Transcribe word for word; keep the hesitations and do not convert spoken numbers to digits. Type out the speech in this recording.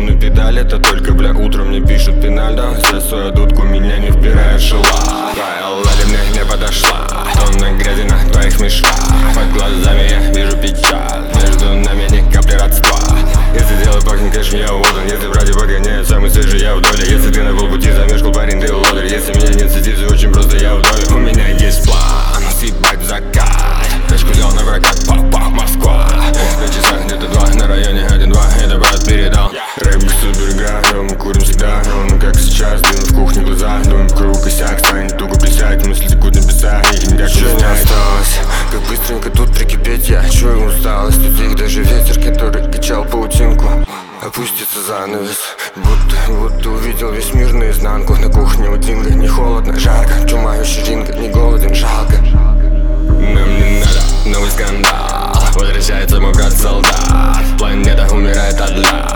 на педаль, это только, бля, утром мне пишут пеналь, да. За свою дудку меня не впирает шела. Твоя лали мне не подошла, тонна грязи на твоих мешках. Под глазами я вижу печаль, между нами ни капли родства. Если дело пахнет, конечно, я угоден. Если вроде подгоняют, самый свежий я в доле. Если ты на полпути замешкал, парень, ты лодырь. Если меня нет сидит, очень просто я в доме. У меня есть план, съебать в закат. Тачку взял на прокат, пах-пах, Москва. На часах где-то два, на районе один-два. Это брат передал. Рэп суперград, мы курим всегда. Ну как сейчас, дым в кухне глаза. Думаем в круг косяк, станет туго писать. Мысли текут небеса, их никак не осталось. Как быстренько тут прикипеть, я чую усталость. Тут их даже ветер, который качал паутинку. Опустится занавес, будто, будто увидел весь мир наизнанку. На кухне у Динго не холодно, жарко. Чума вечеринка, не голоден, жалко. Нам не надо новый скандал. Возвращается мой брат-солдат. Планета умирает от льда.